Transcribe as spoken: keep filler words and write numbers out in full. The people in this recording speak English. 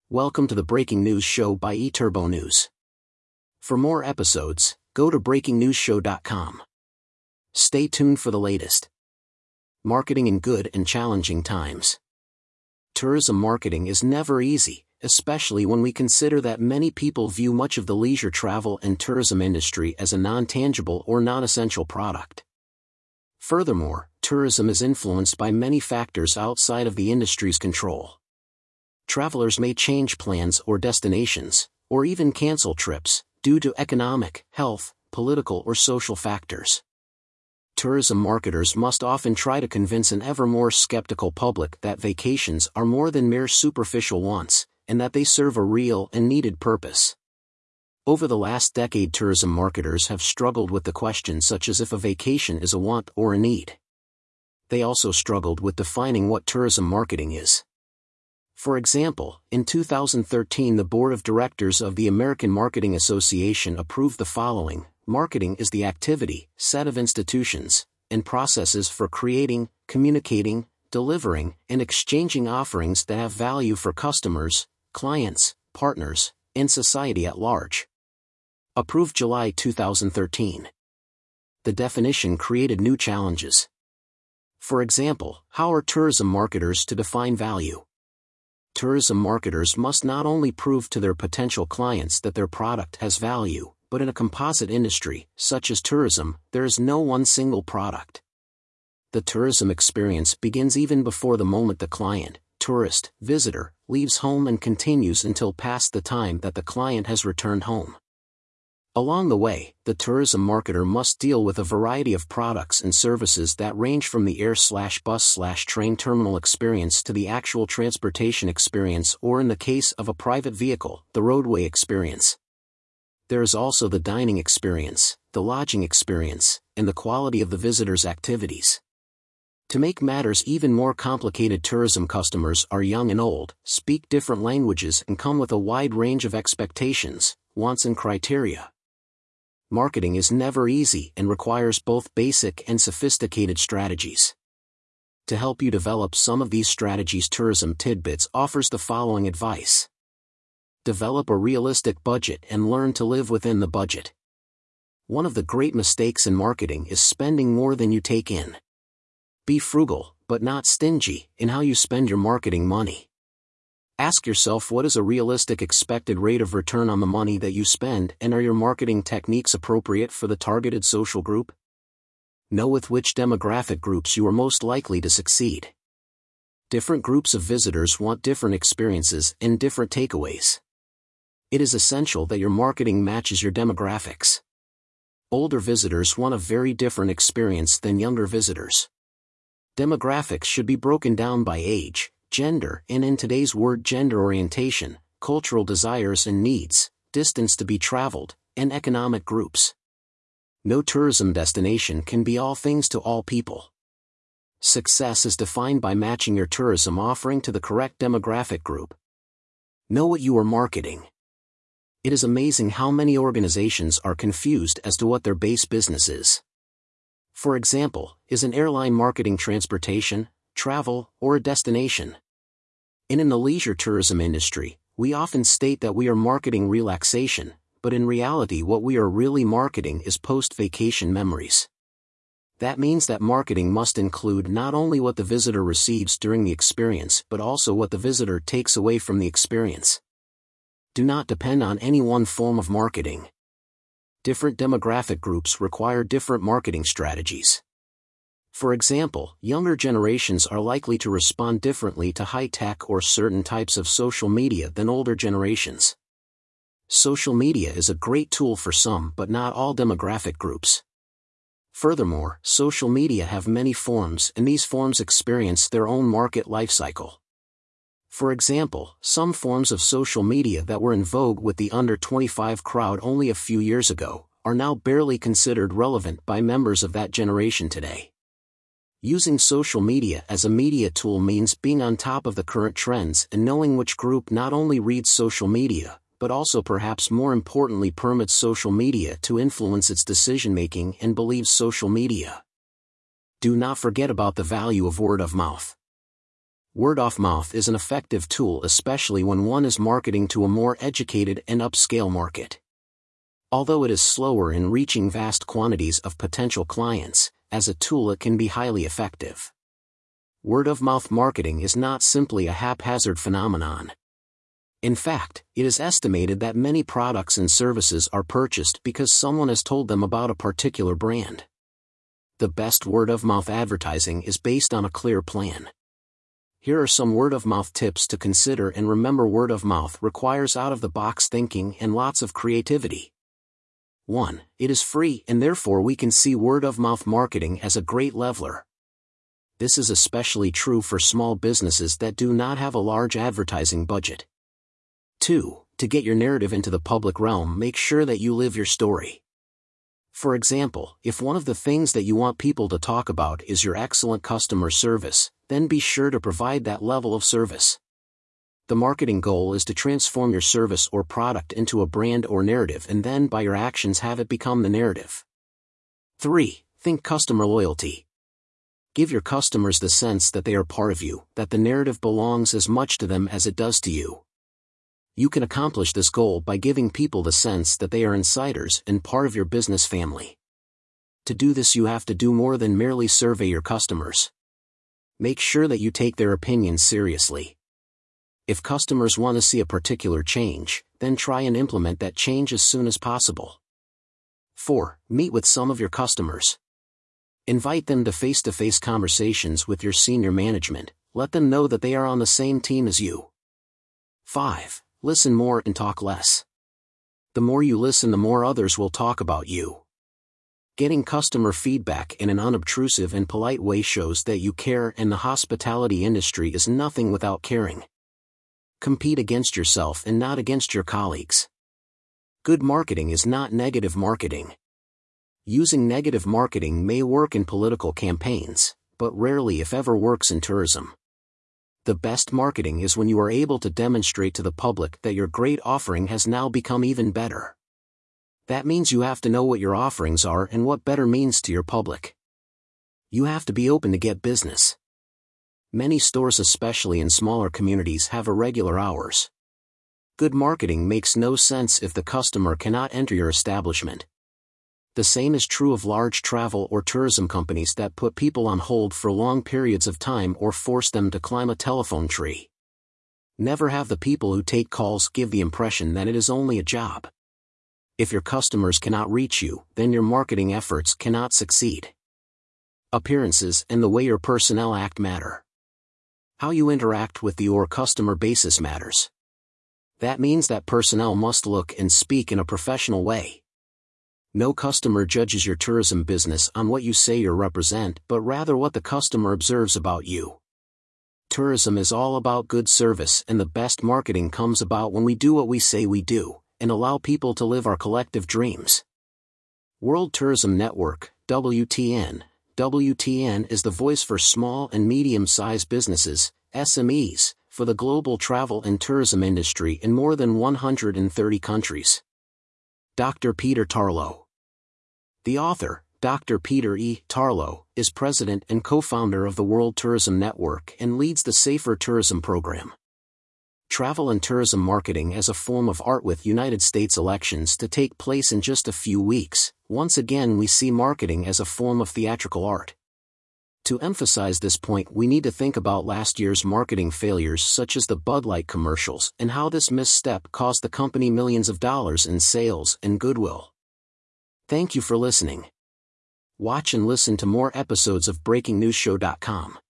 Welcome to the Breaking News Show by eTurbo News. For more episodes, go to breaking news show dot com. Stay tuned for the latest. Marketing in good and challenging times. Tourism marketing is never easy, especially when we consider that many people view much of the leisure travel and tourism industry as a non-tangible or non-essential product. Furthermore, tourism is influenced by many factors outside of the industry's control. Travelers may change plans or destinations, or even cancel trips, due to economic, health, political or social factors. Tourism marketers must often try to convince an ever more skeptical public that vacations are more than mere superficial wants, and that they serve a real and needed purpose. Over the last decade, tourism marketers have struggled with the question such as if a vacation is a want or a need. They also struggled with defining what tourism marketing is. For example, in two thousand thirteen the Board of Directors of the American Marketing Association approved the following: marketing is the activity, set of institutions, and processes for creating, communicating, delivering, and exchanging offerings that have value for customers, clients, partners, and society at large. Approved July two thousand thirteen. The definition created new challenges. For example, how are tourism marketers to define value? Tourism marketers must not only prove to their potential clients that their product has value, but in a composite industry, such as tourism, there is no one single product. The tourism experience begins even before the moment the client, tourist, visitor, leaves home and continues until past the time that the client has returned home. Along the way, the tourism marketer must deal with a variety of products and services that range from the air-slash-bus-slash-train terminal experience to the actual transportation experience, or in the case of a private vehicle, the roadway experience. There is also the dining experience, the lodging experience, and the quality of the visitor's activities. To make matters even more complicated, tourism customers are young and old, speak different languages and come with a wide range of expectations, wants and criteria. Marketing is never easy and requires both basic and sophisticated strategies. To help you develop some of these strategies, Tourism Tidbits offers the following advice. Develop a realistic budget and learn to live within the budget. One of the great mistakes in marketing is spending more than you take in. Be frugal, but not stingy, in how you spend your marketing money. Ask yourself, what is a realistic expected rate of return on the money that you spend, and are your marketing techniques appropriate for the targeted social group? Know with which demographic groups you are most likely to succeed. Different groups of visitors want different experiences and different takeaways. It is essential that your marketing matches your demographics. Older visitors want a very different experience than younger visitors. Demographics should be broken down by age, gender, and in today's word, gender orientation, cultural desires and needs, distance to be traveled, and economic groups. No tourism destination can be all things to all people. Success is defined by matching your tourism offering to the correct demographic group. Know what you are marketing. It is amazing how many organizations are confused as to what their base business is. For example, is an airline marketing transportation, travel, or a destination? And in the leisure tourism industry, we often state that we are marketing relaxation, but in reality what we are really marketing is post-vacation memories. That means that marketing must include not only what the visitor receives during the experience but also what the visitor takes away from the experience. Do not depend on any one form of marketing. Different demographic groups require different marketing strategies. For example, younger generations are likely to respond differently to high-tech or certain types of social media than older generations. Social media is a great tool for some but not all demographic groups. Furthermore, social media have many forms and these forms experience their own market life cycle. For example, some forms of social media that were in vogue with the under twenty-five crowd only a few years ago are now barely considered relevant by members of that generation today. Using social media as a media tool means being on top of the current trends and knowing which group not only reads social media, but also perhaps more importantly permits social media to influence its decision-making and believes social media. Do not forget about the value of word of mouth. Word of mouth is an effective tool, especially when one is marketing to a more educated and upscale market. Although it is slower in reaching vast quantities of potential clients, as a tool it can be highly effective. Word-of-mouth marketing is not simply a haphazard phenomenon. In fact, it is estimated that many products and services are purchased because someone has told them about a particular brand. The best word-of-mouth advertising is based on a clear plan. Here are some word-of-mouth tips to consider, and remember, word-of-mouth requires out-of-the-box thinking and lots of creativity. one. It is free, and therefore we can see word-of-mouth marketing as a great leveler. This is especially true for small businesses that do not have a large advertising budget. two. To get your narrative into the public realm, make sure that you live your story. For example, if one of the things that you want people to talk about is your excellent customer service, then be sure to provide that level of service. The marketing goal is to transform your service or product into a brand or narrative, and then by your actions have it become the narrative. three. Think customer loyalty. Give your customers the sense that they are part of you, that the narrative belongs as much to them as it does to you. You can accomplish this goal by giving people the sense that they are insiders and part of your business family. To do this, you have to do more than merely survey your customers. Make sure that you take their opinions seriously. If customers want to see a particular change, then try and implement that change as soon as possible. four. Meet with some of your customers. Invite them to face-to-face conversations with your senior management. Let them know that they are on the same team as you. five. Listen more and talk less. The more you listen, the more others will talk about you. Getting customer feedback in an unobtrusive and polite way shows that you care, and the hospitality industry is nothing without caring. Compete against yourself and not against your colleagues. Good marketing is not negative marketing. Using negative marketing may work in political campaigns, but rarely if ever works in tourism. The best marketing is when you are able to demonstrate to the public that your great offering has now become even better. That means you have to know what your offerings are and what better means to your public. You have to be open to get business. Many stores, especially in smaller communities, have irregular hours. Good marketing makes no sense if the customer cannot enter your establishment. The same is true of large travel or tourism companies that put people on hold for long periods of time or force them to climb a telephone tree. Never have the people who take calls give the impression that it is only a job. If your customers cannot reach you, then your marketing efforts cannot succeed. Appearances and the way your personnel act matter. How you interact with your customer basis matters. That means that personnel must look and speak in a professional way. No customer judges your tourism business on what you say you represent, but rather what the customer observes about you. Tourism is all about good service, and the best marketing comes about when we do what we say we do, and allow people to live our collective dreams. World Tourism Network, W T N. W T N is the voice for small and medium-sized businesses, S M Es, for the global travel and tourism industry in more than one hundred thirty countries. Doctor Peter Tarlow. The author, Doctor Peter E. Tarlow, is president and co-founder of the World Tourism Network and leads the Safer Tourism program. Travel and tourism marketing as a form of art. With United States elections to take place in just a few weeks, once again we see marketing as a form of theatrical art. To emphasize this point, we need to think about last year's marketing failures, such as the Bud Light commercials, and how this misstep cost the company millions of dollars in sales and goodwill. Thank you for listening. Watch and listen to more episodes of breaking news show dot com.